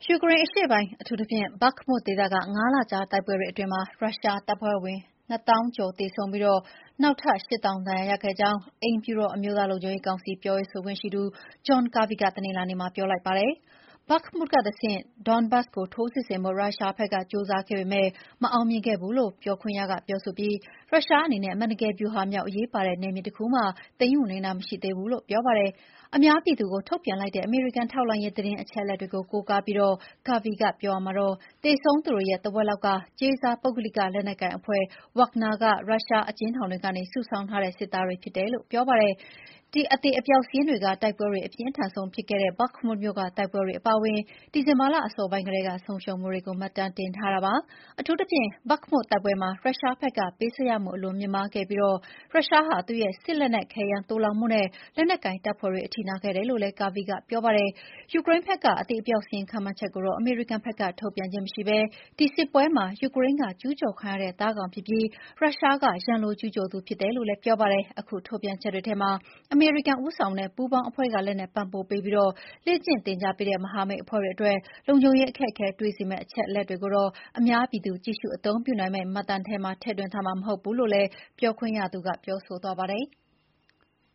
ယူကရိန်းအရှေ့ပိုင်းအထူးသဖြင့် Bakhmut ဒေသက၅ လကြာတိုက်ပွဲတွေအတွင်းမှာရုရှားတပ်ဖွဲ့ဝင်2,000 ကျော်သေဆုံးပြီးနောက်ထပ် 8,000 ဒဏ်ရာရခဲ့ကြောင်းအိမ်ဖြူတော်အမျိုးသားလုံခြုံရေးကောင်စီပြောရေးဆိုခွင့်ရှိသူ John Kirby ကတနင်္လာနေ့မှာပြောလိုက်ပါတယ်။ Bakhmut ကတဆင့် Donbas ကိုထိုးစစ်ဆင်ဖို့ရုရှားဘက်ကကြိုးစားခဲ့ပေမယ့်မအောင်မြင်ခဲ့ဘူးလို့ပြောခွင့်ရကပြောဆိုပြီးရုရှားအနေနဲ့အမှန်တကယ်ဗျူဟာမြောက်အရေးပါတဲ့နယ်မြေတခုမှသိမ်းယူနိုင်တာမရှိသေးဘူးလို့ပြောပါတယ်။ အများပြည်သူကိုထုတ်ပြန်လိုက်တဲ့အမေရိကန်ထောက်လှမ်းရေးသတင်းအချက်အလက်တွေကိုကိုးကားပြီး Kirby ကပြောရာမှာသေဆုံးသူတွေရဲ့တဝက်လောက်ကကြေးစားပုဂ္ဂလိကလက်နက်ကိုင်အဖွဲ့ Wagner ကရုရှားအကျဉ်းထောင်တွေကနေစုဆောင်းထားတဲ့စစ်သားတွေဖြစ်တယ်လို့ပြောပါတယ်။ အသေအပျောက်စာရင်းတွေကတိုက်ပွဲတွေအပြင်းထန်ဆုံးဖြစ်ခဲ့တဲ့ Bakhmut မြို့ကတိုက်ပွဲတွေအပါအဝင် ဒီဇင်ဘာလအစောပိုင်းကတည်းကဆုံးရှုံးမှုတွေကိုမှတ်တမ်းတင်ထားတာပါ။ အထူးသဖြင့် Bakhmut တိုက်ပွဲမှာရုရှားဘက်ကပေးဆပ်ရမှုအလွန်မြင့်မားခဲ့ပြီးရုရှားဟာသူ့ရဲ့စစ်လက်နက်ခဲယမ်းသိုလှောင်မှုနဲ့လက်နက်ကိုင်တပ်ဖွဲ့တွေအထိနာခဲ့တယ်လို့လည်း Kirby ကပြောပါတယ်။ ယူကရိန်းဘက်ကအသေအပျောက်စာရင်းခန့်မှန်းချက်ကိုတော့အမေရိကန်ဘက်ကထုတ်ပြန်ခြင်းမရှိဘဲဒီစစ်ပွဲမှာယူကရိန်းကကျူးကျော်ခံရတဲ့သားကောင်ဖြစ်ပြီးရုရှားကရန်လိုကျူးကျော်သူဖြစ်တယ်လို့လည်းပြောပါတယ်။ အခုထုတ်ပြန်ချက်တွေထဲမှာအမေရိကန်ဦးဆောင်တဲ့ပူးပေါင်းအဖွဲ့ကလက်နက်ပံ့ပိုးပေးပြီးလေ့ကျင့်သင်ကြားပေးတဲ့မဟာမိတ်အဖွဲ့တွေအတွက်လုံခြုံရေးအခက်အခဲတွေ့စေမယ့်အချက်အလက်တွေကိုတော့အများပြည်သူကြည့်ရှုအသုံးပြုနိုင်မယ့်မှတ်တမ်းထဲမှာထည့်သွင်းထားမှာမဟုတ်ဘူးလို့လည်းပြောခွင့်ရသူကပြောဆိုသွားပါတယ်။